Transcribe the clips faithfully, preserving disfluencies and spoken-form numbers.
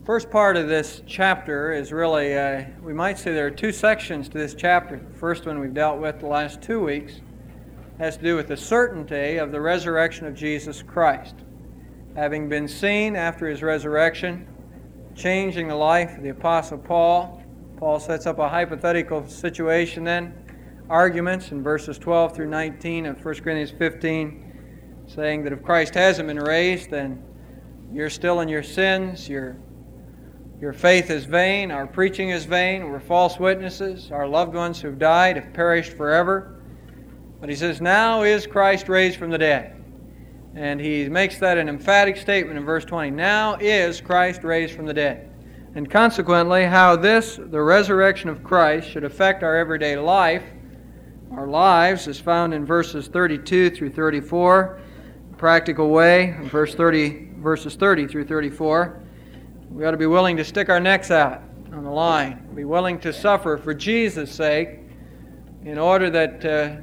First part of this chapter is really, uh, we might say there are two sections to this chapter. The first one we've dealt with the last two weeks has to do with the certainty of the resurrection of Jesus Christ. Having been seen after His resurrection, changing the life of the Apostle Paul, Paul sets up a hypothetical situation then, arguments in verses twelve through nineteen of First Corinthians fifteen, saying that if Christ hasn't been raised, then you're still in your sins, you're Your faith is vain, our preaching is vain, we're false witnesses, our loved ones who've died have perished forever. But he says, now is Christ raised from the dead. And he makes that an emphatic statement in verse twenty. Now is Christ raised from the dead. And consequently, how this, the resurrection of Christ, should affect our everyday life, our lives, is found in verses thirty-two through thirty-four. Practical way, in verse thirty, verses thirty through thirty-four. We ought to be willing to stick our necks out on the line, be willing to suffer for Jesus' sake, in order that, uh,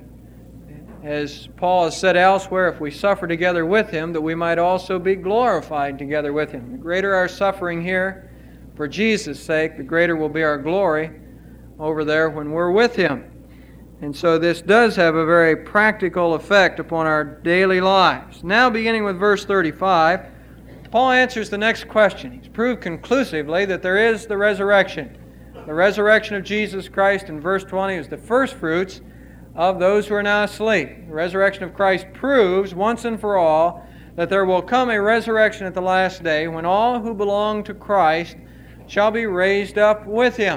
as Paul has said elsewhere, if we suffer together with Him, that we might also be glorified together with Him. The greater our suffering here for Jesus' sake, the greater will be our glory over there when we're with Him. And so this does have a very practical effect upon our daily lives. Now beginning with verse thirty-five, Paul answers the next question. He's proved conclusively that there is the resurrection. The resurrection of Jesus Christ in verse twenty is the first fruits of those who are now asleep. The resurrection of Christ proves once and for all that there will come a resurrection at the last day when all who belong to Christ shall be raised up with Him.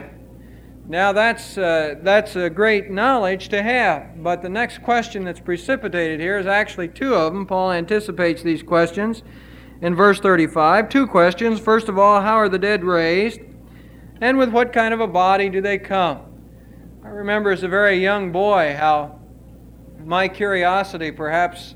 Now that's, uh, that's a great knowledge to have, but the next question that's precipitated here is actually two of them. Paul anticipates these questions. In verse thirty-five, two questions. First of all, how are the dead raised? And with what kind of a body do they come? I remember as a very young boy how my curiosity perhaps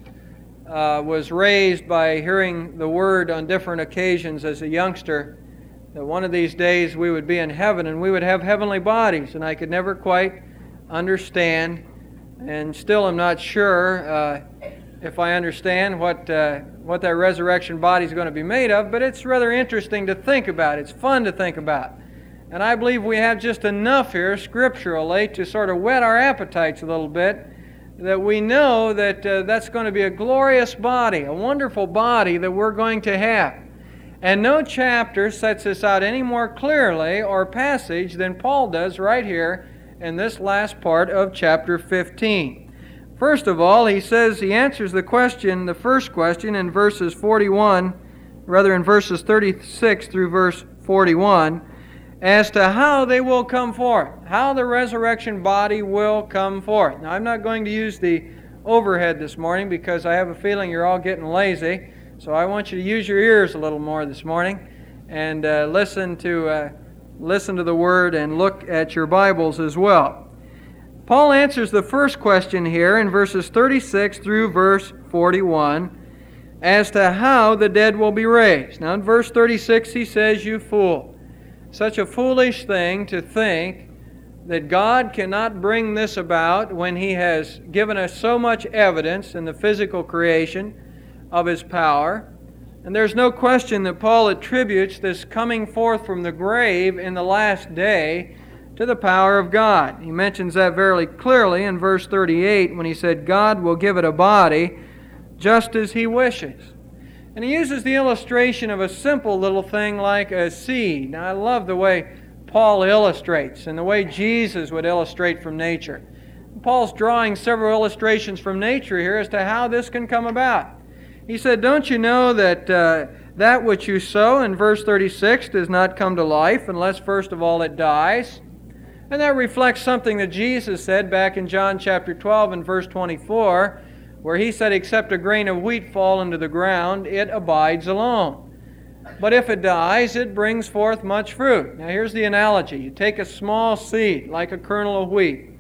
uh, was raised by hearing the word on different occasions as a youngster, that one of these days we would be in heaven and we would have heavenly bodies, and I could never quite understand, and still am not sure uh, if I understand what uh, what that resurrection body is going to be made of, but it's rather interesting to think about. It's fun to think about. And I believe we have just enough here scripturally to sort of whet our appetites a little bit, that we know that uh, that's going to be a glorious body, a wonderful body that we're going to have. And no chapter sets this out any more clearly or passage than Paul does right here in this last part of chapter fifteen. First of all, he says he answers the question, the first question, in verses forty-one, rather in verses thirty-six through verse forty-one, as to how they will come forth, how the resurrection body will come forth. Now, I'm not going to use the overhead this morning because I have a feeling you're all getting lazy, so I want you to use your ears a little more this morning and uh, listen to uh, listen to the Word and look at your Bibles as well. Paul answers the first question here in verses thirty-six through verse forty-one as to how the dead will be raised. Now in verse thirty-six he says, "You fool, such a foolish thing to think that God cannot bring this about when He has given us so much evidence in the physical creation of His power." And there's no question that Paul attributes this coming forth from the grave in the last day to the power of God. He mentions that very clearly in verse thirty-eight when he said, God will give it a body just as He wishes. And he uses the illustration of a simple little thing like a seed. Now I love the way Paul illustrates and the way Jesus would illustrate from nature. Paul's drawing several illustrations from nature here as to how this can come about. He said, don't you know that uh, that which you sow in verse thirty-six does not come to life unless first of all it dies? And that reflects something that Jesus said back in John chapter twelve and verse twenty-four, where He said, except a grain of wheat fall into the ground, it abides alone. But if it dies, it brings forth much fruit. Now here's the analogy. You take a small seed, like a kernel of wheat,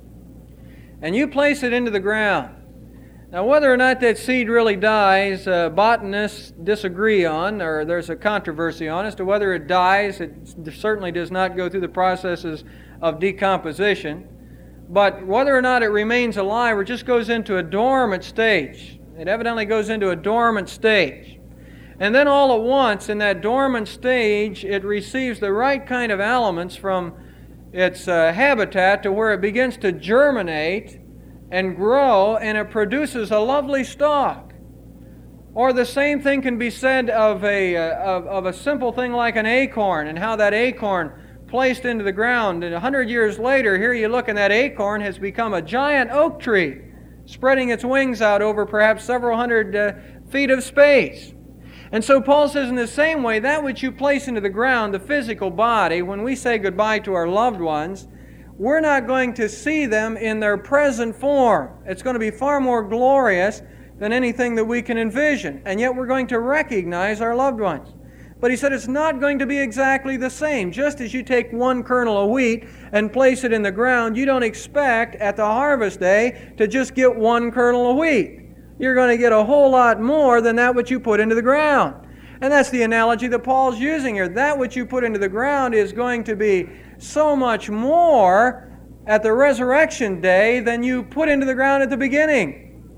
and you place it into the ground. Now whether or not that seed really dies, uh, botanists disagree on, or there's a controversy on as to whether it dies. It certainly does not go through the processes of decomposition. But whether or not it remains alive or just goes into a dormant stage, it evidently goes into a dormant stage. And then all at once, in that dormant stage, it receives the right kind of elements from its uh, habitat to where it begins to germinate and grow, and it produces a lovely stalk. Or the same thing can be said of a, uh, of, of a simple thing like an acorn, and how that acorn placed into the ground, and a hundred years later, here you look, and that acorn has become a giant oak tree, spreading its wings out over perhaps several hundred uh, feet of space. And so Paul says, in the same way, that which you place into the ground, the physical body, when we say goodbye to our loved ones, we're not going to see them in their present form. It's going to be far more glorious than anything that we can envision. And yet we're going to recognize our loved ones. But he said it's not going to be exactly the same. Just as you take one kernel of wheat and place it in the ground, you don't expect at the harvest day to just get one kernel of wheat. You're going to get a whole lot more than that which you put into the ground. And that's the analogy that Paul's using here. That which you put into the ground is going to be so much more at the resurrection day than you put into the ground at the beginning.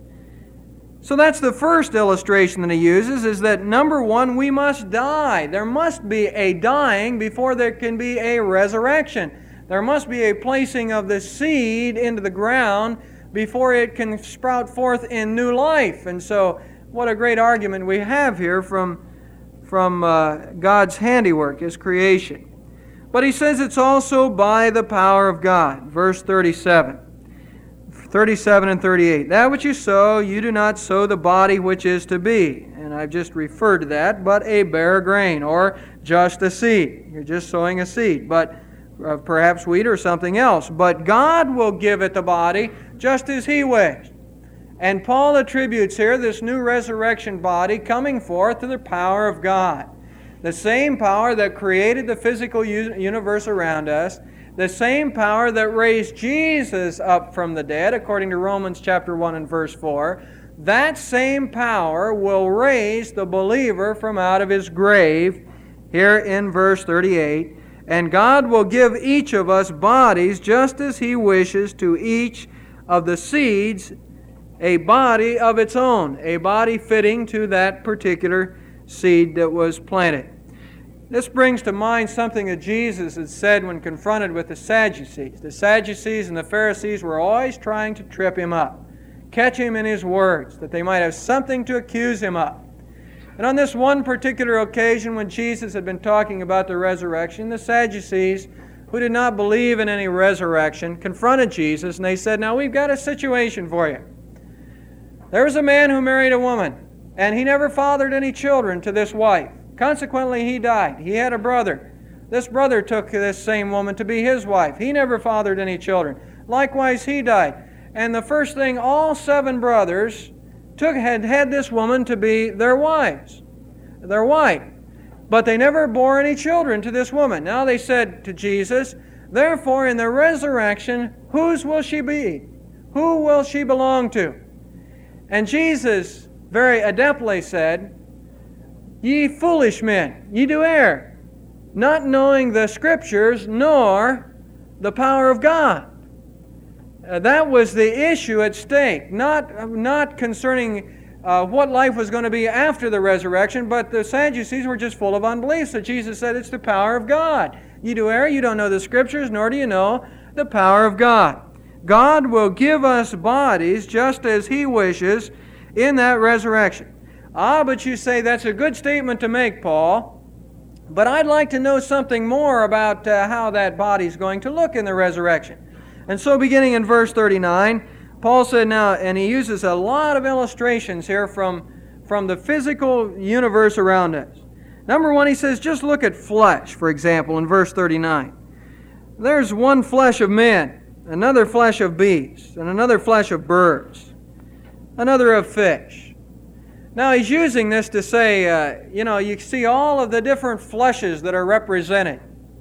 So that's the first illustration that he uses, is that number one, we must die. There must be a dying before there can be a resurrection. There must be a placing of the seed into the ground before it can sprout forth in new life. And so what a great argument we have here from, from uh, God's handiwork, His creation. But he says it's also by the power of God. Verse thirty-seven. thirty-seven and thirty-eight. That which you sow, you do not sow the body which is to be. And I've just referred to that, but a bare grain, or just a seed. You're just sowing a seed, but uh, perhaps wheat or something else. But God will give it the body just as He wished. And Paul attributes here this new resurrection body coming forth to the power of God. The same power that created the physical universe around us, the same power that raised Jesus up from the dead, according to Romans chapter one and verse four, that same power will raise the believer from out of his grave, here in verse thirty-eight, and God will give each of us bodies just as He wishes, to each of the seeds a body of its own, a body fitting to that particular seed that was planted. This brings to mind something that Jesus had said when confronted with the Sadducees. The Sadducees and the Pharisees were always trying to trip Him up, catch Him in His words, that they might have something to accuse Him of. And on this one particular occasion, when Jesus had been talking about the resurrection, the Sadducees, who did not believe in any resurrection, confronted Jesus, and they said, "Now we've got a situation for you. There was a man who married a woman, and he never fathered any children to this wife. Consequently, he died. He had a brother. This brother took this same woman to be his wife. He never fathered any children. Likewise, he died. And the first thing, all seven brothers took had had this woman to be their wives, their wife. But they never bore any children to this woman. Now they said to Jesus, "Therefore, in the resurrection, whose will she be? Who will she belong to?" And Jesus very adeptly said, "Ye foolish men, ye do err, not knowing the Scriptures nor the power of God." Uh, that was the issue at stake, not, not concerning uh, what life was going to be after the resurrection, but the Sadducees were just full of unbelief. So Jesus said, it's the power of God. Ye do err, you don't know the Scriptures, nor do you know the power of God. God will give us bodies just as He wishes in that resurrection. Ah, but you say that's a good statement to make, Paul, but I'd like to know something more about uh, how that body's going to look in the resurrection. And so beginning in verse thirty-nine, Paul said now, and he uses a lot of illustrations here from, from the physical universe around us. Number one, he says, just look at flesh, for example, in verse thirty-nine. There's one flesh of men, another flesh of beasts, and another flesh of birds, another of fish. Now he's using this to say, uh, you know, you see all of the different fleshes that are represented,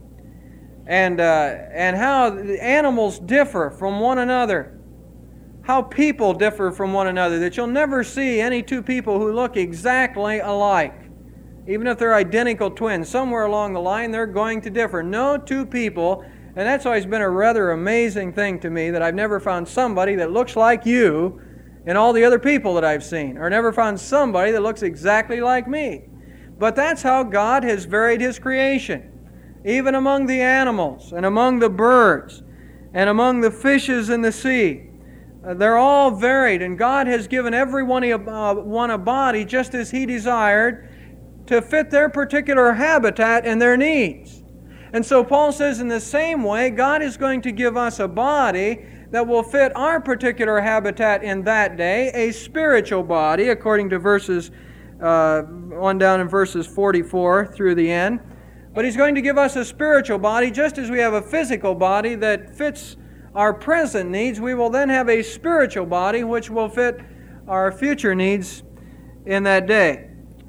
and uh, and how the animals differ from one another, how people differ from one another, that you'll never see any two people who look exactly alike. Even if they're identical twins, somewhere along the line they're going to differ. No two people, and that's always been a rather amazing thing to me, that I've never found somebody that looks like you and all the other people that I've seen, or never found somebody that looks exactly like me. But that's how God has varied His creation. Even among the animals and among the birds and among the fishes in the sea. Uh, they're all varied, and God has given every one a, uh, one a body just as He desired to fit their particular habitat and their needs. And so Paul says in the same way, God is going to give us a body that will fit our particular habitat in that day, a spiritual body, according to verses uh, on down in verses forty-four through the end. But He's going to give us a spiritual body, just as we have a physical body that fits our present needs. We will then have a spiritual body which will fit our future needs in that day.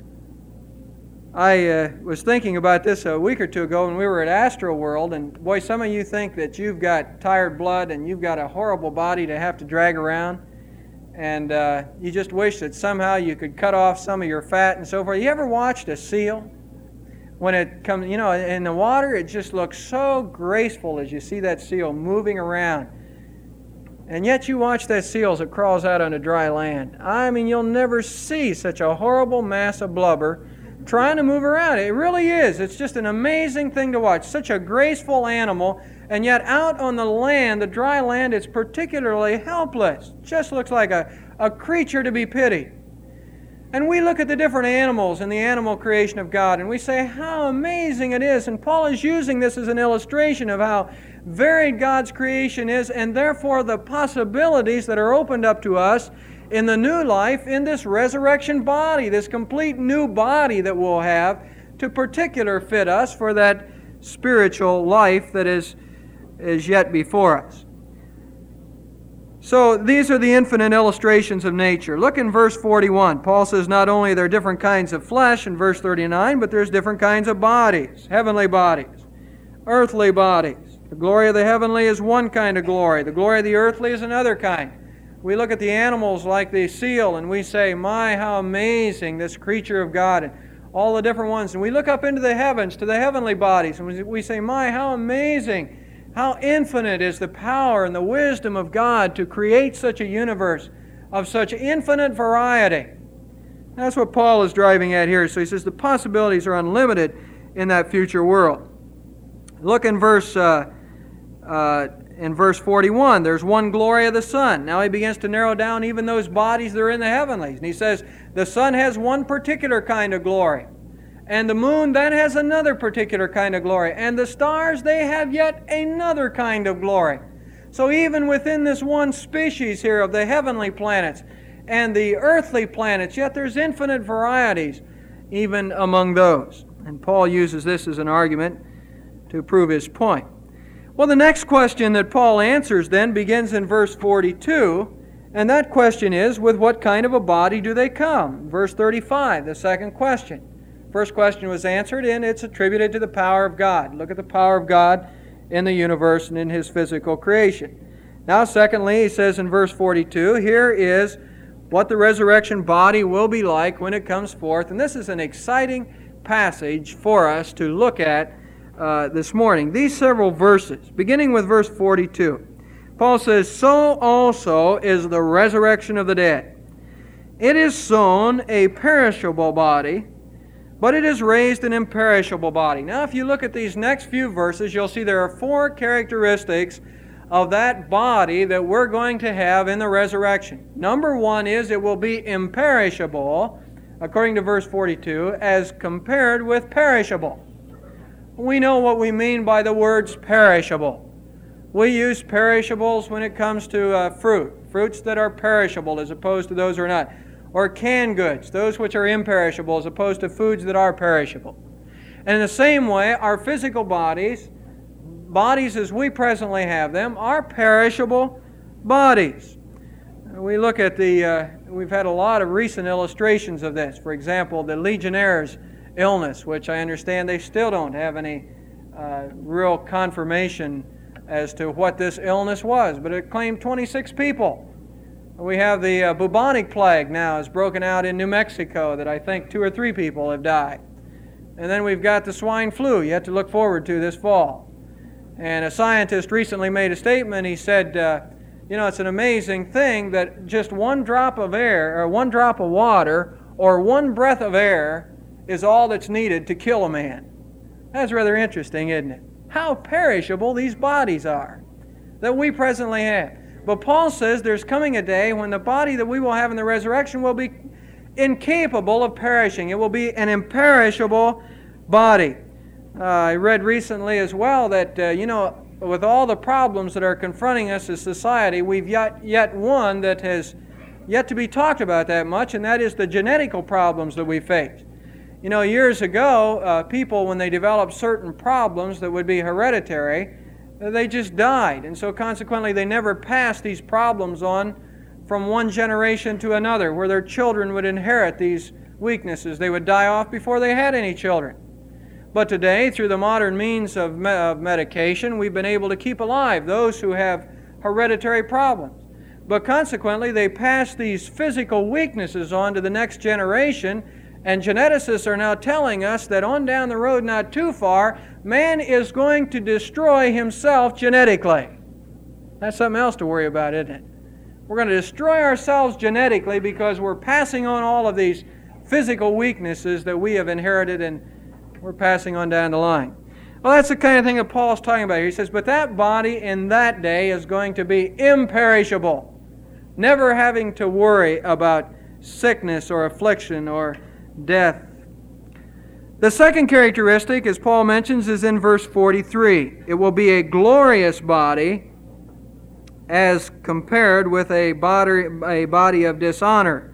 I uh, was thinking about this a week or two ago when we were at Astro World, and boy, some of you think that you've got tired blood and you've got a horrible body to have to drag around, and uh, you just wish that somehow you could cut off some of your fat and so forth. You ever watched a seal? When it comes, you know, in the water, it just looks so graceful as you see that seal moving around. And yet you watch that seal as it crawls out onto dry land. I mean, you'll never see such a horrible mass of blubber trying to move around. It really is. It's just an amazing thing to watch. Such a graceful animal, and yet out on the land, the dry land, it's particularly helpless. Just looks like a, a creature to be pitied. And we look at the different animals in the animal creation of God, and we say how amazing it is. And Paul is using this as an illustration of how varied God's creation is, and therefore the possibilities that are opened up to us in the new life, in this resurrection body, this complete new body that we'll have to particular fit us for that spiritual life that is, is yet before us. So these are the infinite illustrations of nature. Look in verse forty-one. Paul says not only are there different kinds of flesh in verse thirty-nine, but there's different kinds of bodies, heavenly bodies, earthly bodies. The glory of the heavenly is one kind of glory. The glory of the earthly is another kind. We look at the animals like the seal and we say, my, how amazing this creature of God, and all the different ones. And we look up into the heavens to the heavenly bodies and we say, my, how amazing, how infinite is the power and the wisdom of God to create such a universe of such infinite variety. That's what Paul is driving at here. So he says the possibilities are unlimited in that future world. Look in verse uh, uh, in verse forty-one. There's one glory of the sun. Now he begins to narrow down even those bodies that are in the heavenlies. And he says the sun has one particular kind of glory. And the moon then has another particular kind of glory. And the stars, they have yet another kind of glory. So even within this one species here of the heavenly planets and the earthly planets, yet there's infinite varieties even among those. And Paul uses this as an argument to prove his point. Well, the next question that Paul answers then begins in verse forty-two, and that question is, with what kind of a body do they come? Verse thirty-five, the second question. First question was answered, and it's attributed to the power of God. Look at the power of God in the universe and in His physical creation. Now, secondly, he says in verse forty-two, here is what the resurrection body will be like when it comes forth. And this is an exciting passage for us to look at uh, this morning. These several verses, beginning with verse forty-two, Paul says, so also is the resurrection of the dead. It is sown a perishable body, but it is raised an imperishable body. Now, if you look at these next few verses, you'll see there are four characteristics of that body that we're going to have in the resurrection. Number one is it will be imperishable, according to verse forty-two, as compared with perishable. We know what we mean by the words perishable. We use perishables when it comes to uh, fruit, fruits that are perishable as opposed to those who are not. Or canned goods, those which are imperishable as opposed to foods that are perishable. And in the same way, our physical bodies, bodies as we presently have them, are perishable bodies. We look at the, uh, we've had a lot of recent illustrations of this. For example, the Legionnaire's illness, which I understand they still don't have any uh, real confirmation as to what this illness was, but it claimed twenty-six people. We have the uh, bubonic plague now has broken out in New Mexico that I think two or three people have died. And then we've got the swine flu yet to look forward to this fall. And a scientist recently made a statement. He said, uh, you know, it's an amazing thing that just one drop of air, or one drop of water, or one breath of air is all that's needed to kill a man. That's rather interesting, isn't it? How perishable these bodies are that we presently have. But Paul says there's coming a day when the body that we will have in the resurrection will be incapable of perishing. It will be an imperishable body. Uh, I read recently as well that, uh, you know, with all the problems that are confronting us as society, we've yet, yet one that has yet to be talked about that much, and that is the genetical problems that we face. You know, years ago, uh, people, when they developed certain problems that would be hereditary, they just died. And so consequently, they never passed these problems on from one generation to another, where their children would inherit these weaknesses. They would die off before they had any children. But today, through the modern means of, me- of medication, we've been able to keep alive those who have hereditary problems. But consequently, they pass these physical weaknesses on to the next generation, and geneticists are now telling us that on down the road, not too far, man is going to destroy himself genetically. That's something else to worry about, isn't it? We're going to destroy ourselves genetically because we're passing on all of these physical weaknesses that we have inherited and we're passing on down the line. Well, that's the kind of thing that Paul's talking about here. He says, but that body in that day is going to be imperishable, never having to worry about sickness or affliction or death. The second characteristic, as Paul mentions, is in verse forty-three. It will be a glorious body as compared with a body, a body of dishonor.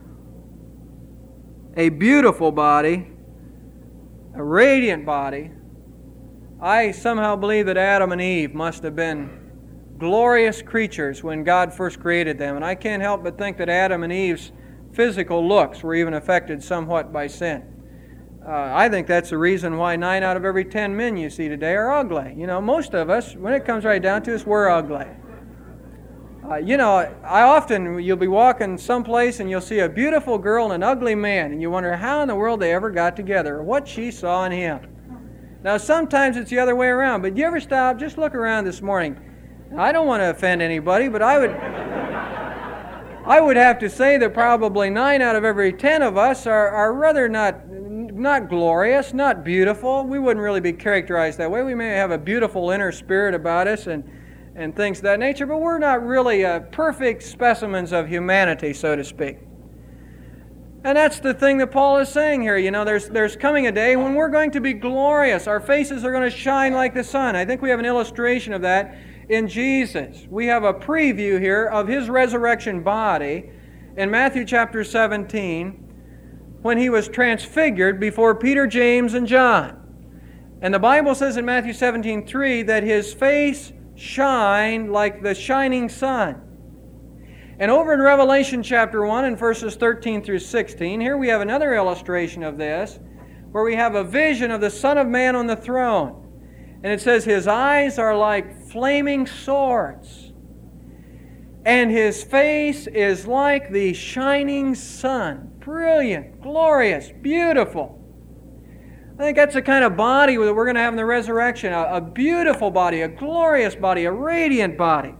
A beautiful body, a radiant body. I somehow believe that Adam and Eve must have been glorious creatures when God first created them. And I can't help but think that Adam and Eve's physical looks were even affected somewhat by sin. Uh, I think that's the reason why nine out of every ten men you see today are ugly. You know, most of us, when it comes right down to us, we're ugly. Uh, you know, I often, you'll be walking someplace and you'll see a beautiful girl and an ugly man, and you wonder how in the world they ever got together, or what she saw in him. Now, sometimes it's the other way around, but you ever stop, just look around this morning. I don't want to offend anybody, but I would... I would have to say that probably nine out of every ten of us are, are rather not not glorious, not beautiful. We wouldn't really be characterized that way. We may have a beautiful inner spirit about us and, and things of that nature, but we're not really uh, perfect specimens of humanity, so to speak. And that's the thing that Paul is saying here. You know, there's, there's coming a day when we're going to be glorious. Our faces are going to shine like the sun. I think we have an illustration of that in Jesus. We have a preview here of His resurrection body in Matthew chapter seventeen when He was transfigured before Peter, James, and John. And the Bible says in Matthew seventeen three that His face shined like the shining sun. And over in Revelation chapter one and verses thirteen through sixteen, here we have another illustration of this, where we have a vision of the Son of Man on the throne. And it says, His eyes are like flaming swords, and His face is like the shining sun. Brilliant, glorious, beautiful. I think that's the kind of body that we're going to have in the resurrection. A, a beautiful body, a glorious body, a radiant body.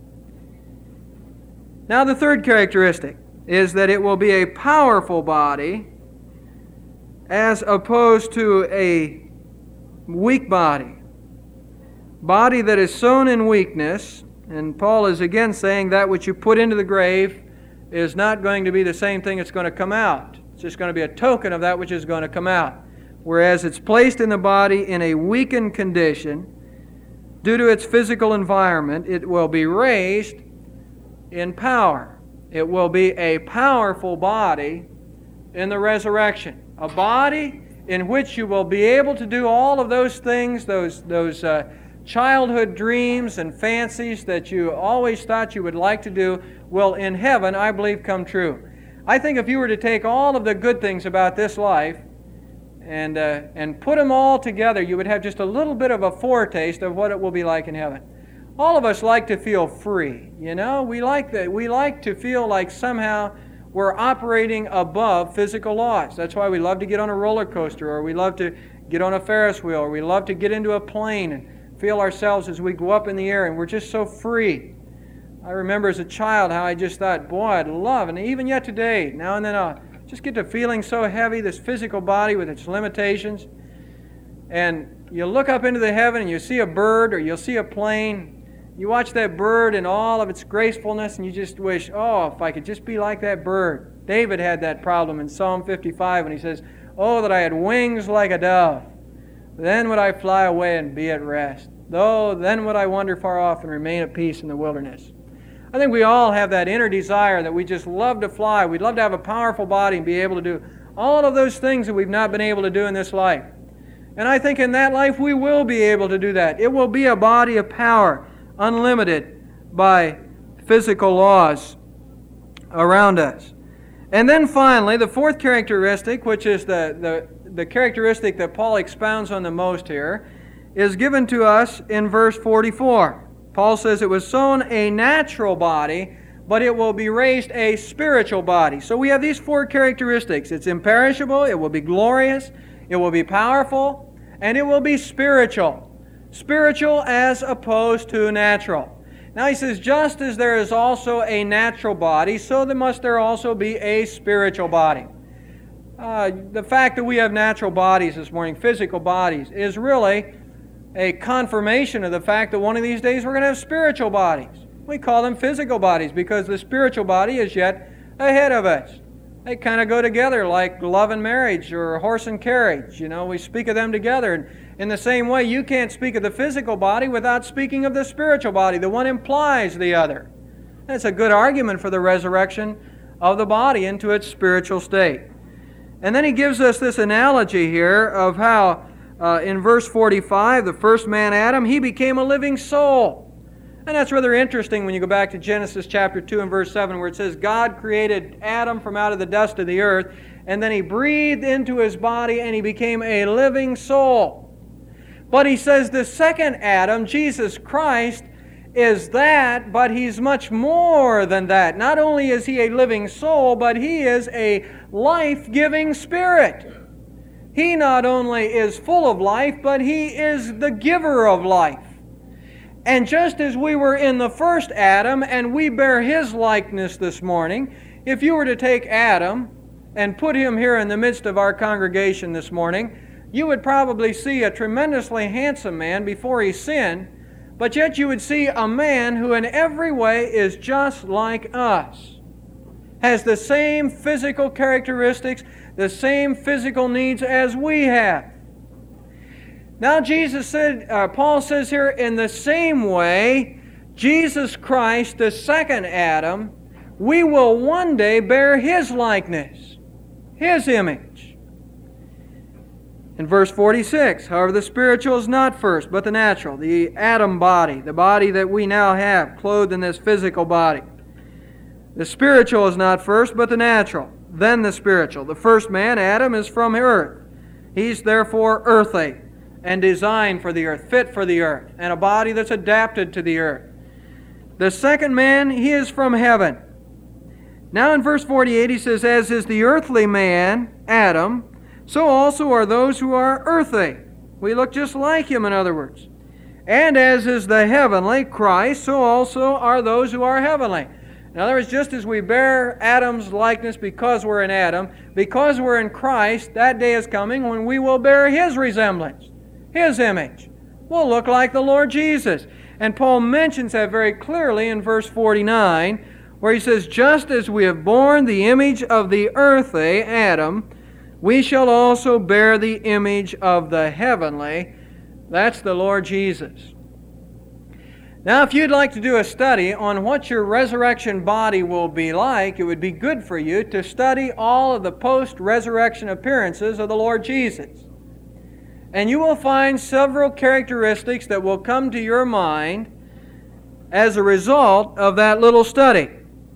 Now the third characteristic is that it will be a powerful body as opposed to a weak body. Body that is sown in weakness, and Paul is again saying that which you put into the grave is not going to be the same thing that's going to come out. It's just going to be a token of that which is going to come out. Whereas it's placed in the body in a weakened condition, due to its physical environment, it will be raised in power. It will be a powerful body in the resurrection. A body in which you will be able to do all of those things, those, those uh, childhood dreams and fancies that you always thought you would like to do, will in heaven, I believe, come true. I think if you were to take all of the good things about this life and uh, and put them all together, you would have just a little bit of a foretaste of what it will be like in heaven. All of us like to feel free, you know. We like that. We like to feel like somehow we're operating above physical laws. That's why we love to get on a roller coaster, or we love to get on a Ferris wheel, or we love to get into a plane and feel ourselves as we go up in the air, and we're just so free. I remember as a child how I just thought, boy, I'd love, and even yet today, now and then I'll Just get to feeling so heavy, this physical body with its limitations. And you look up into the heaven and you see a bird or you'll see a plane. You watch that bird in all of its gracefulness and you just wish, oh, if I could just be like that bird. David had that problem in Psalm fifty-five when he says, oh, that I had wings like a dove. Then would I fly away and be at rest. Though then would I wander far off and remain at peace in the wilderness. I think we all have that inner desire that we just love to fly. We'd love to have a powerful body and be able to do all of those things that we've not been able to do in this life. And I think in that life we will be able to do that. It will be a body of power, unlimited by physical laws around us. And then finally, the fourth characteristic, which is the, the, the characteristic that Paul expounds on the most here, is given to us in verse forty-four. Paul says it was sown a natural body, but it will be raised a spiritual body. So we have these four characteristics. It's imperishable, it will be glorious, it will be powerful, and it will be spiritual. Spiritual as opposed to natural. Now he says, just as there is also a natural body, so there must there also be a spiritual body. Uh, the fact that we have natural bodies this morning, physical bodies, is really a confirmation of the fact that one of these days we're going to have spiritual bodies. We call them physical bodies because the spiritual body is yet ahead of us. They kind of go together like love and marriage or horse and carriage. You know, we speak of them together. And in the same way, you can't speak of the physical body without speaking of the spiritual body. The one implies the other. That's a good argument for the resurrection of the body into its spiritual state. And then he gives us this analogy here of how Uh, in verse forty-five, the first man, Adam, he became a living soul. And that's rather interesting when you go back to Genesis chapter two and verse seven, where it says, God created Adam from out of the dust of the earth, and then he breathed into his body, and he became a living soul. But he says the second Adam, Jesus Christ, is that, but he's much more than that. Not only is he a living soul, but he is a life-giving spirit. He not only is full of life, but he is the giver of life. And just as we were in the first Adam, and we bear his likeness this morning, if you were to take Adam and put him here in the midst of our congregation this morning, you would probably see a tremendously handsome man before he sinned, but yet you would see a man who in every way is just like us, has the same physical characteristics, the same physical needs as we have. Now Jesus said, uh, Paul says here, in the same way, Jesus Christ, the second Adam, we will one day bear his likeness, his image. In verse forty-six, however, the spiritual is not first, but the natural, the Adam body, the body that we now have, clothed in this physical body. The spiritual is not first, but the natural, then the spiritual. The first man, Adam, is from earth. He's therefore earthly and designed for the earth, fit for the earth, and a body that's adapted to the earth. The second man, he is from heaven. Now in verse forty-eight he says, as is the earthly man, Adam, so also are those who are earthly. We look just like him, in other words. And as is the heavenly, Christ, so also are those who are heavenly. In other words, just as we bear Adam's likeness because we're in Adam, because we're in Christ, that day is coming when we will bear his resemblance, his image. We'll look like the Lord Jesus. And Paul mentions that very clearly in verse forty-nine, where he says, just as we have borne the image of the earthly, Adam, we shall also bear the image of the heavenly. That's the Lord Jesus. Now, if you'd like to do a study on what your resurrection body will be like, it would be good for you to study all of the post-resurrection appearances of the Lord Jesus. And you will find several characteristics that will come to your mind as a result of that little study.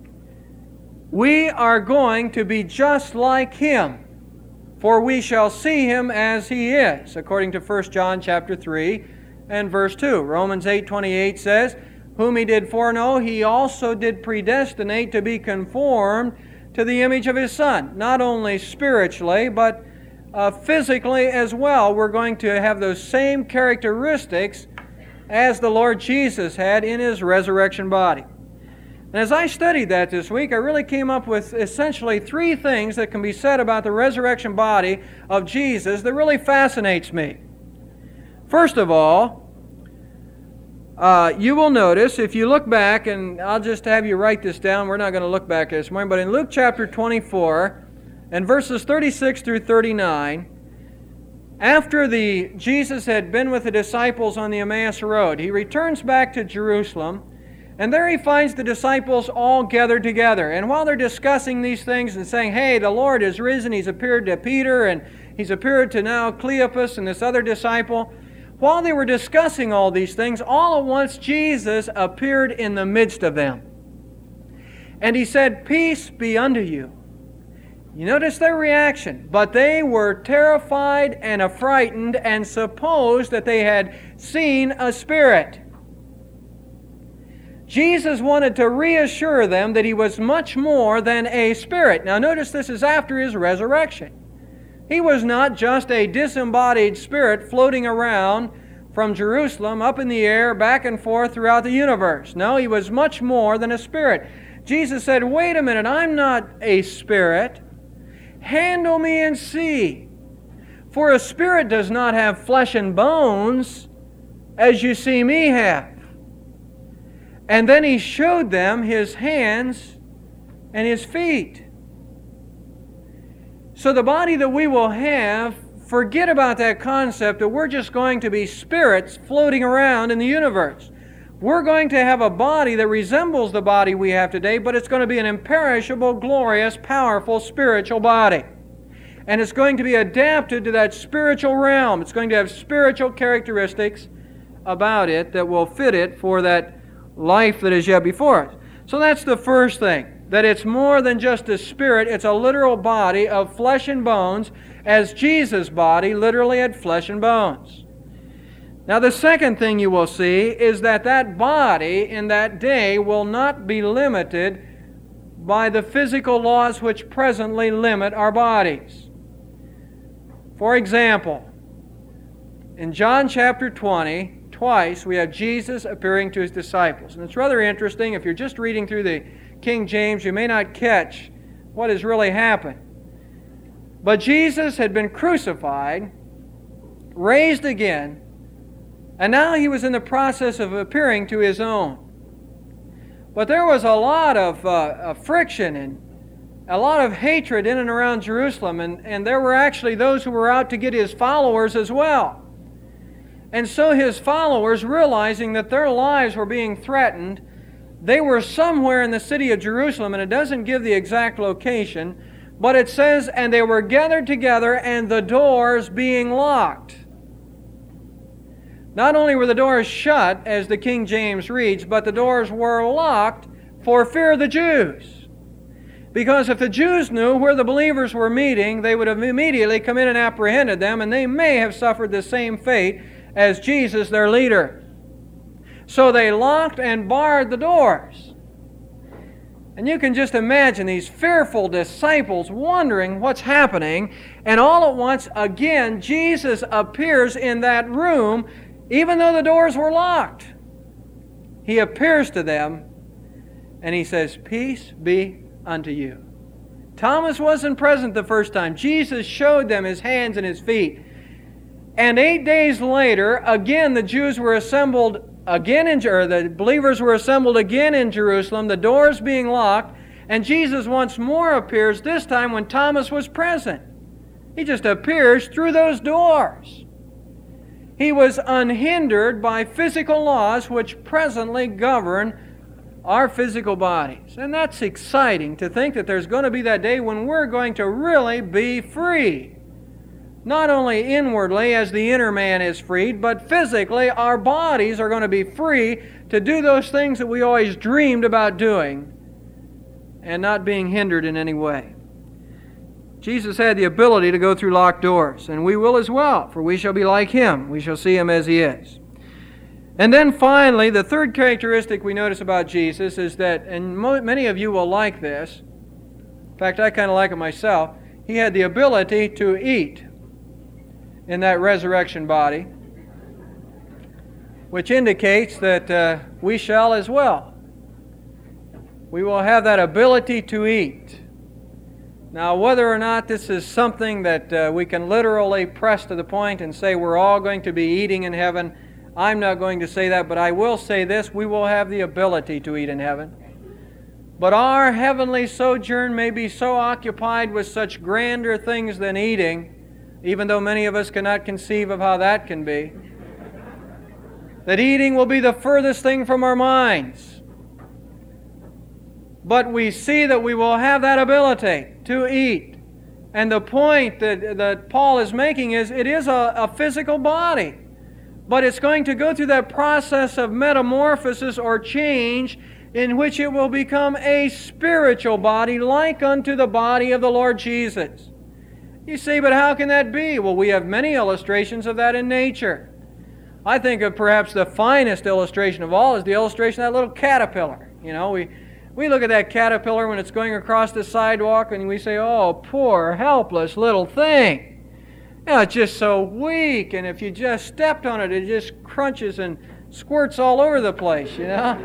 We are going to be just like him, for we shall see him as he is, according to First John chapter three and verse two. Romans eight twenty-eight says, whom he did foreknow, he also did predestinate to be conformed to the image of his Son. Not only spiritually, but uh, physically as well. We're going to have those same characteristics as the Lord Jesus had in his resurrection body. And as I studied that this week, I really came up with essentially three things that can be said about the resurrection body of Jesus that really fascinates me. First of all, uh, you will notice, if you look back, and I'll just have you write this down, we're not going to look back this morning, but in Luke chapter twenty-four, and verses thirty-six through thirty-nine, after the Jesus had been with the disciples on the Emmaus Road, he returns back to Jerusalem, and there he finds the disciples all gathered together. And while they're discussing these things and saying, hey, the Lord is risen, he's appeared to Peter, and he's appeared to now Cleopas and this other disciple, while they were discussing all these things, all at once Jesus appeared in the midst of them. And he said, peace be unto you. You notice their reaction. But they were terrified and affrighted and supposed that they had seen a spirit. Jesus wanted to reassure them that he was much more than a spirit. Now notice this is after his resurrection. He was not just a disembodied spirit floating around from Jerusalem up in the air, back and forth throughout the universe. No, he was much more than a spirit. Jesus said, wait a minute, I'm not a spirit. Handle me and see. For a spirit does not have flesh and bones as you see me have. And then he showed them his hands and his feet. So the body that we will have, forget about that concept that we're just going to be spirits floating around in the universe. We're going to have a body that resembles the body we have today, but it's going to be an imperishable, glorious, powerful, spiritual body. And it's going to be adapted to that spiritual realm. It's going to have spiritual characteristics about it that will fit it for that life that is yet before us. So that's the first thing, that it's more than just a spirit, it's a literal body of flesh and bones, as Jesus' body literally had flesh and bones. Now the second thing you will see is that that body in that day will not be limited by the physical laws which presently limit our bodies. For example, in John chapter twenty, twice we have Jesus appearing to his disciples. And it's rather interesting. If you're just reading through the King James, you may not catch what has really happened. But Jesus had been crucified, raised again, and now he was in the process of appearing to his own. But there was a lot of, uh, of friction and a lot of hatred in and around Jerusalem, and, and there were actually those who were out to get his followers as well. And so his followers, realizing that their lives were being threatened, they were somewhere in the city of Jerusalem, and it doesn't give the exact location, but it says, and they were gathered together and the doors being locked. Not only were the doors shut, as the King James reads, but the doors were locked for fear of the Jews. Because if the Jews knew where the believers were meeting, they would have immediately come in and apprehended them, and they may have suffered the same fate as Jesus, their leader. So they locked and barred the doors. And you can just imagine these fearful disciples wondering what's happening, and all at once, again, Jesus appears in that room, even though the doors were locked. He appears to them, and he says, peace be unto you. Thomas wasn't present the first time. Jesus showed them his hands and his feet. And eight days later, again the Jews were assembled again in, or the believers were assembled again in Jerusalem, the doors being locked, and Jesus once more appears, this time when Thomas was present. He just appears through those doors. He was unhindered by physical laws which presently govern our physical bodies. And that's exciting to think that there's going to be that day when we're going to really be free. Not only inwardly as the inner man is freed, but physically our bodies are going to be free to do those things that we always dreamed about doing and not being hindered in any way. Jesus had the ability to go through locked doors, and we will as well, for we shall be like him. We shall see him as he is. And then finally, the third characteristic we notice about Jesus is that, and mo- many of you will like this, in fact, I kind of like it myself, he had the ability to eat in that resurrection body, which indicates that uh, we shall as well. we will have that ability to eat. Now, whether or not this is something that uh, we can literally press to the point and say we're all going to be eating in heaven, I'm not going to say that, but I will say this: we will have the ability to eat in heaven. But our heavenly sojourn may be so occupied with such grander things than eating, even though many of us cannot conceive of how that can be, that eating will be the furthest thing from our minds. But we see that we will have that ability to eat. And the point that, that Paul is making is it is a, a physical body. But it's going to go through that process of metamorphosis or change in which it will become a spiritual body like unto the body of the Lord Jesus. You say, but how can that be? Well, we have many illustrations of that in nature. I think of perhaps the finest illustration of all is the illustration of that little caterpillar. You know, we, we look at that caterpillar when it's going across the sidewalk and we say, oh, poor, helpless little thing. You know, it's just so weak, and if you just stepped on it, it just crunches and squirts all over the place, you know?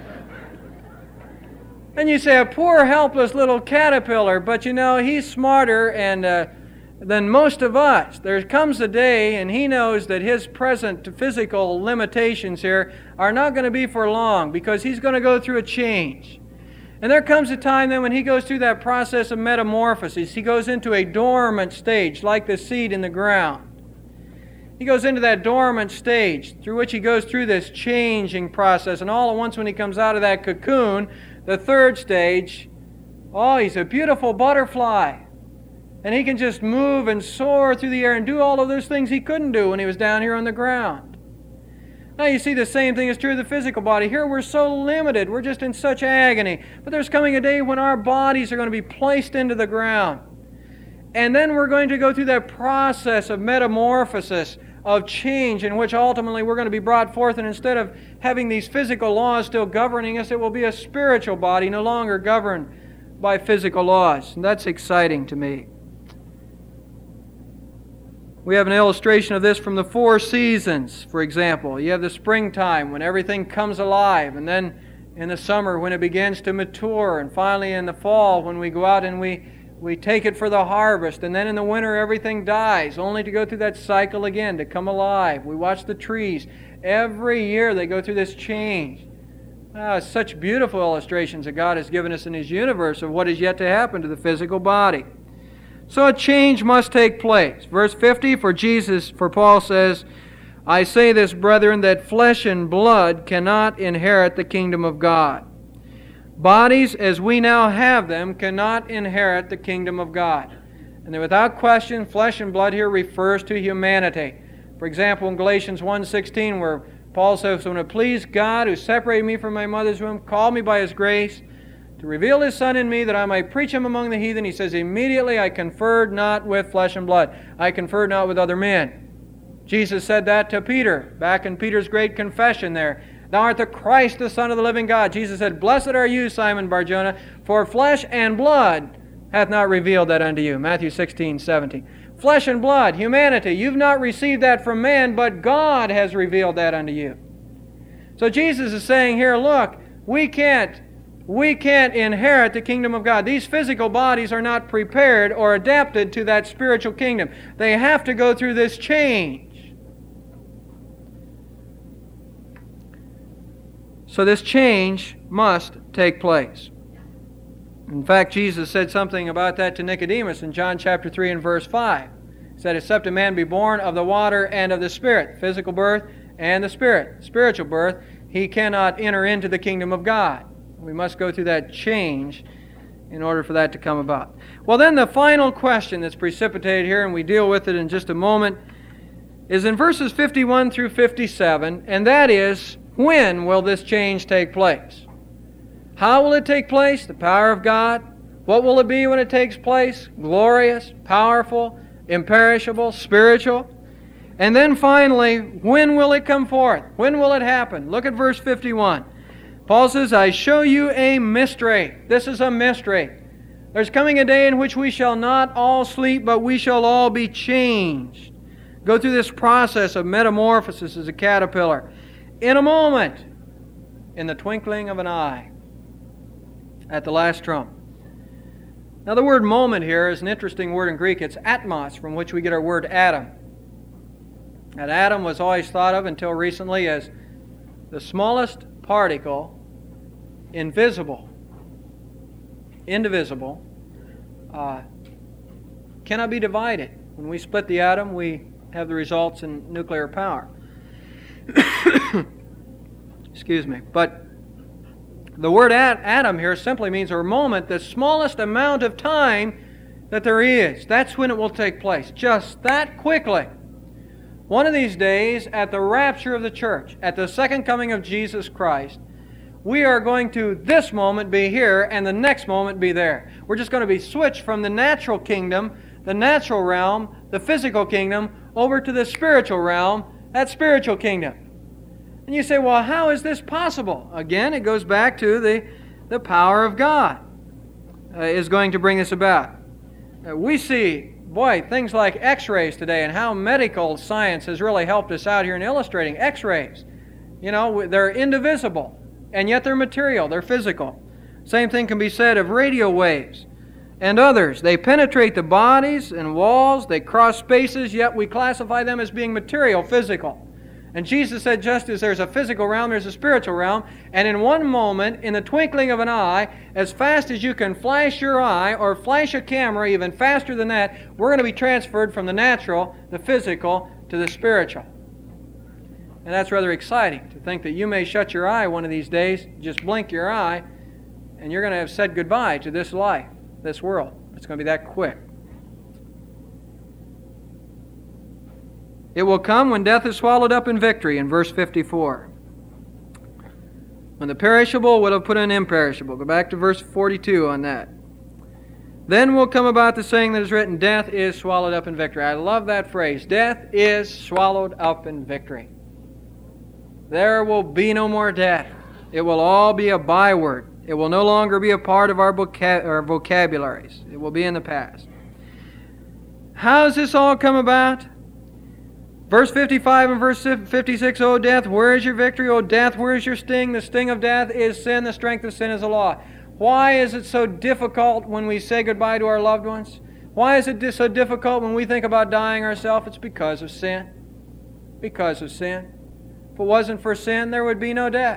And you say, a poor, helpless little caterpillar, but you know, he's smarter and uh, than most of us. There comes a day, and he knows that his present physical limitations here are not going to be for long, because he's going to go through a change. And there comes a time then when he goes through that process of metamorphosis. He goes into a dormant stage, like the seed in the ground. He goes into that dormant stage through which he goes through this changing process. And all at once when he comes out of that cocoon, the third stage, oh, he's a beautiful butterfly. And he can just move and soar through the air and do all of those things he couldn't do when he was down here on the ground. Now you see the same thing is true of the physical body. Here we're so limited. We're just in such agony. But there's coming a day when our bodies are going to be placed into the ground. And then we're going to go through that process of metamorphosis, of change, in which ultimately we're going to be brought forth. And instead of having these physical laws still governing us, it will be a spiritual body, no longer governed by physical laws. And that's exciting to me. We have an illustration of this from the four seasons, for example. You have the springtime when everything comes alive, and then in the summer when it begins to mature, and finally in the fall when we go out and we, we take it for the harvest, and then in the winter everything dies, only to go through that cycle again, to come alive. We watch the trees. Every year they go through this change. Ah, such beautiful illustrations that God has given us in His universe of what is yet to happen to the physical body. So a change must take place. Verse fifty, for Jesus, for Paul says, I say this, brethren, that flesh and blood cannot inherit the kingdom of God. Bodies, as we now have them, cannot inherit the kingdom of God. And then without question, flesh and blood here refers to humanity. For example, in Galatians one sixteen, where Paul says, when it pleased God, who separated me from my mother's womb, called me by His grace, to reveal His Son in me that I might preach Him among the heathen, he says, immediately I conferred not with flesh and blood. I conferred not with other men. Jesus said that to Peter, back in Peter's great confession there. Thou art the Christ, the Son of the living God. Jesus said, blessed are you, Simon Bar-Jonah, for flesh and blood hath not revealed that unto you. Matthew sixteen seventeen. Flesh and blood, humanity, you've not received that from man, but God has revealed that unto you. So Jesus is saying here, look, we can't We can't inherit the kingdom of God. These physical bodies are not prepared or adapted to that spiritual kingdom. They have to go through this change. So this change must take place. In fact, Jesus said something about that to Nicodemus in John chapter three and verse five. He said, except a man be born of the water and of the Spirit, physical birth and the Spirit, spiritual birth, he cannot enter into the kingdom of God. We must go through that change in order for that to come about. Well, then the final question that's precipitated here, and we deal with it in just a moment, is in verses fifty-one through fifty-seven, and that is, when will this change take place? How will it take place? The power of God. What will it be when it takes place? Glorious, powerful, imperishable, spiritual. And then finally, when will it come forth? When will it happen? Look at verse fifty-one. Paul says, I show you a mystery. This is a mystery. There's coming a day in which we shall not all sleep, but we shall all be changed. Go through this process of metamorphosis as a caterpillar. In a moment, in the twinkling of an eye. at the last trump. Now the word moment here is an interesting word in Greek. It's atmos, from which we get our word atom. And atom was always thought of until recently as the smallest particle, invisible, indivisible, uh, cannot be divided. When we split the atom, we have the results in nuclear power. Excuse me. But the word at- atom here simply means a moment, the smallest amount of time that there is. That's when it will take place. Just that quickly. One of these days, at the rapture of the church, at the second coming of Jesus Christ, we are going to this moment be here and the next moment be there. We're just going to be switched from the natural kingdom, the natural realm, the physical kingdom, over to the spiritual realm, that spiritual kingdom. And you say, well, how is this possible? Again, it goes back to the, the power of God uh, is going to bring this about. Uh, we see, boy, things like x-rays today and how medical science has really helped us out here in illustrating x-rays. You know, they're indivisible, and yet they're material, they're physical. Same thing can be said of radio waves and others. They penetrate the bodies and walls, they cross spaces, yet we classify them as being material, physical. And Jesus said, just as there's a physical realm, there's a spiritual realm. And in one moment, in the twinkling of an eye, as fast as you can flash your eye or flash a camera, even faster than that, we're going to be transferred from the natural, the physical, to the spiritual. And that's rather exciting to think that you may shut your eye one of these days, just blink your eye, and you're going to have said goodbye to this life, this world. It's going to be that quick. It will come when death is swallowed up in victory, in verse fifty-four. When the perishable will have put an imperishable. Go back to verse forty-two on that. Then will come about the saying that is written, death is swallowed up in victory. I love that phrase. Death is swallowed up in victory. There will be no more death. It will all be a byword. It will no longer be a part of our, vocab- our vocabularies. It will be in the past. How does this all come about? Verse fifty-five and verse fifty-six, O death, where is your victory? O death, where is your sting? The sting of death is sin. The strength of sin is the law. Why is it so difficult when we say goodbye to our loved ones? Why is it so difficult when we think about dying ourselves? It's because of sin. Because of sin. If it wasn't for sin, there would be no death.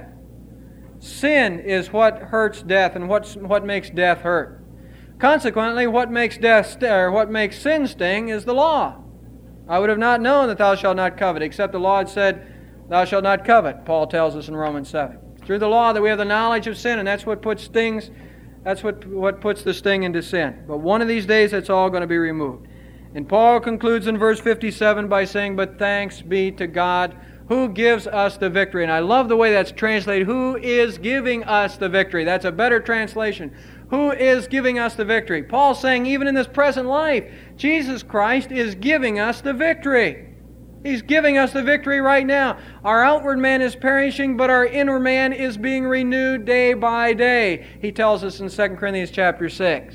Sin is what hurts death and what, what makes death hurt. Consequently, what makes death st- or what makes sin sting is the law. I would have not known that thou shalt not covet, except the law had said, thou shalt not covet, Paul tells us in Romans seven. Through the law that we have the knowledge of sin, and that's what puts stings, that's what, what puts the sting into sin. But one of these days, it's all going to be removed. And Paul concludes in verse fifty-seven by saying, but thanks be to God who gives us the victory. And I love the way that's translated, who is giving us the victory. That's a better translation. Who is giving us the victory? Paul's saying even in this present life, Jesus Christ is giving us the victory. He's giving us the victory right now. Our outward man is perishing, but our inward man is being renewed day by day. He tells us in Second Corinthians chapter six.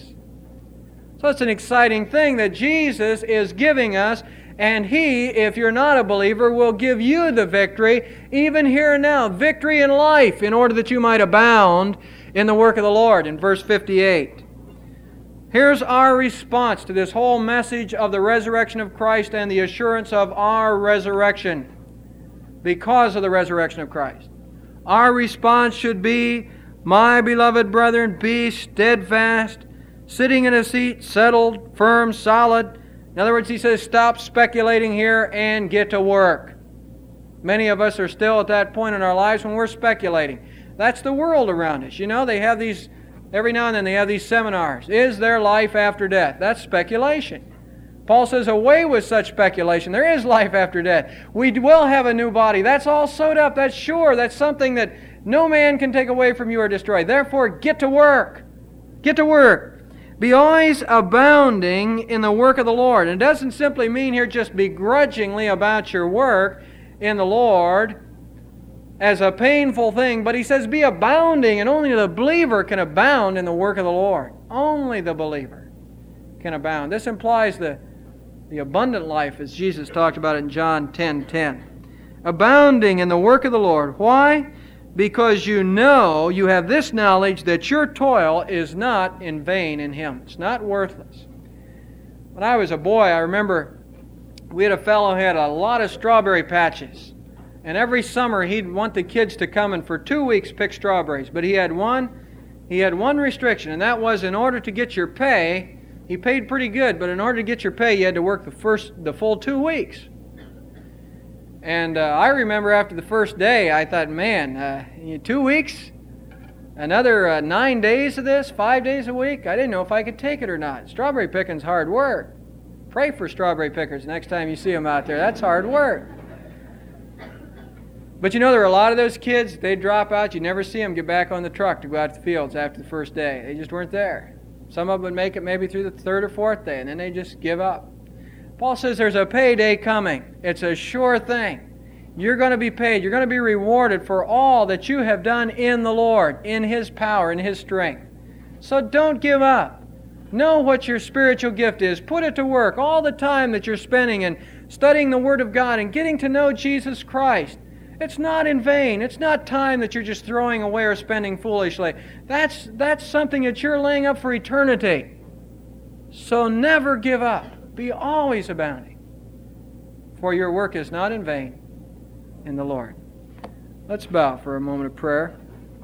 So it's an exciting thing that Jesus is giving us, and He, if you're not a believer, will give you the victory even here and now. Victory in life in order that you might abound in the work of the Lord, in verse fifty-eight. Here's our response to this whole message of the resurrection of Christ and the assurance of our resurrection because of the resurrection of Christ. Our response should be, my beloved brethren, be steadfast, sitting in a seat, settled, firm, solid. In other words, he says, stop speculating here and get to work. Many of us are still at that point in our lives when we're speculating. That's the world around us. You know, they have these, every now and then they have these seminars. Is there life after death? That's speculation. Paul says, away with such speculation. There is life after death. We will have a new body. That's all sewed up. That's sure. That's something that no man can take away from you or destroy. Therefore, get to work. Get to work. Be always abounding in the work of the Lord. And it doesn't simply mean here just begrudgingly about your work in the Lord as a painful thing, but he says be abounding, and only the believer can abound in the work of the Lord. Only the believer can abound. This implies the, the abundant life as Jesus talked about in John ten ten. Abounding in the work of the Lord. Why? because you know, you have this knowledge that your toil is not in vain in Him. It's not worthless. When I was a boy, I remember we had a fellow who had a lot of strawberry patches. And every summer he'd want the kids to come and for two weeks pick strawberries. But he had one he had one restriction, and that was in order to get your pay, he paid pretty good, but in order to get your pay you had to work the first the full two weeks. And uh, I remember after the first day, I thought, man, uh, two weeks? Another uh, nine days of this? Five days a week? I didn't know if I could take it or not. Strawberry picking's hard work. Pray for strawberry pickers next time you see them out there. That's hard work. But you know, there are a lot of those kids, they drop out. You never see them get back on the truck to go out to the fields after the first day. They just weren't there. Some of them would make it maybe through the third or fourth day, and then they just give up. Paul says there's a payday coming. It's a sure thing. You're going to be paid. You're going to be rewarded for all that you have done in the Lord, in His power, in His strength. So don't give up. Know what your spiritual gift is. Put it to work. All the time that you're spending in studying the Word of God and getting to know Jesus Christ, it's not in vain. It's not time that you're just throwing away or spending foolishly. That's, that's something that you're laying up for eternity. So never give up. Be always abounding, for your work is not in vain in the Lord. Let's bow for a moment of prayer.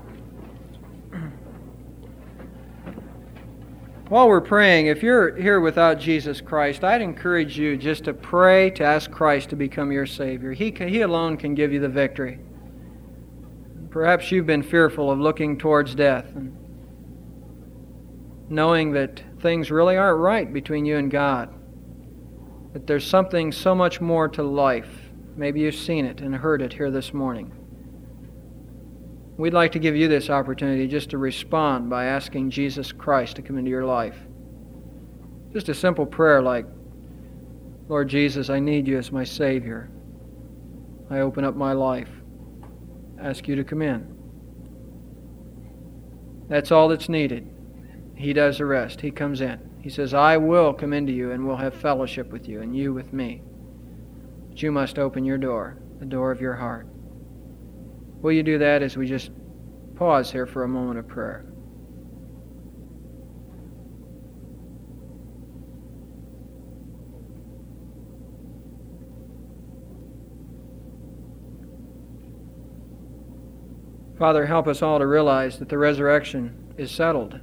While we're praying, if you're here without Jesus Christ, I'd encourage you just to pray to ask Christ to become your Savior. He, can, he alone can give you the victory. Perhaps you've been fearful of looking towards death and knowing that things really aren't right between you and God. That there's something so much more to life. Maybe you've seen it and heard it here this morning. We'd like to give you this opportunity just to respond by asking Jesus Christ to come into your life. Just a simple prayer like, Lord Jesus, I need you as my Savior. I open up my life. Ask you to come in. That's all that's needed. He does the rest. He comes in. He says, I will come into you and will have fellowship with you and you with me. But you must open your door, the door of your heart. Will you do that as we just pause here for a moment of prayer? Father, help us all to realize that the resurrection is settled.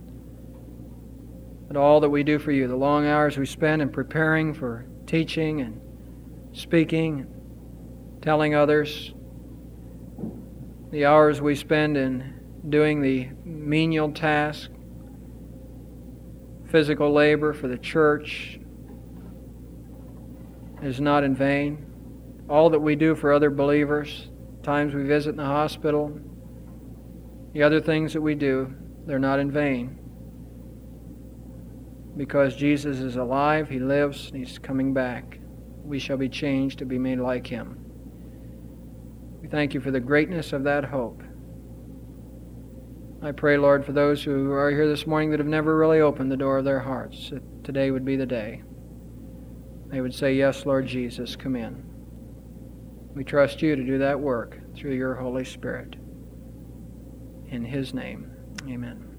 That all that we do for you, the long hours we spend in preparing for teaching and speaking, telling others, the hours we spend in doing the menial task, physical labor for the church, is not in vain. All that we do for other believers, times we visit in the hospital, the other things that we do, they're not in vain. Because Jesus is alive, He lives, and He's coming back. We shall be changed to be made like Him. We thank you for the greatness of that hope. I pray, Lord, for those who are here this morning that have never really opened the door of their hearts, that today would be the day. They would say, yes, Lord Jesus, come in. We trust you to do that work through your Holy Spirit. In His name, amen.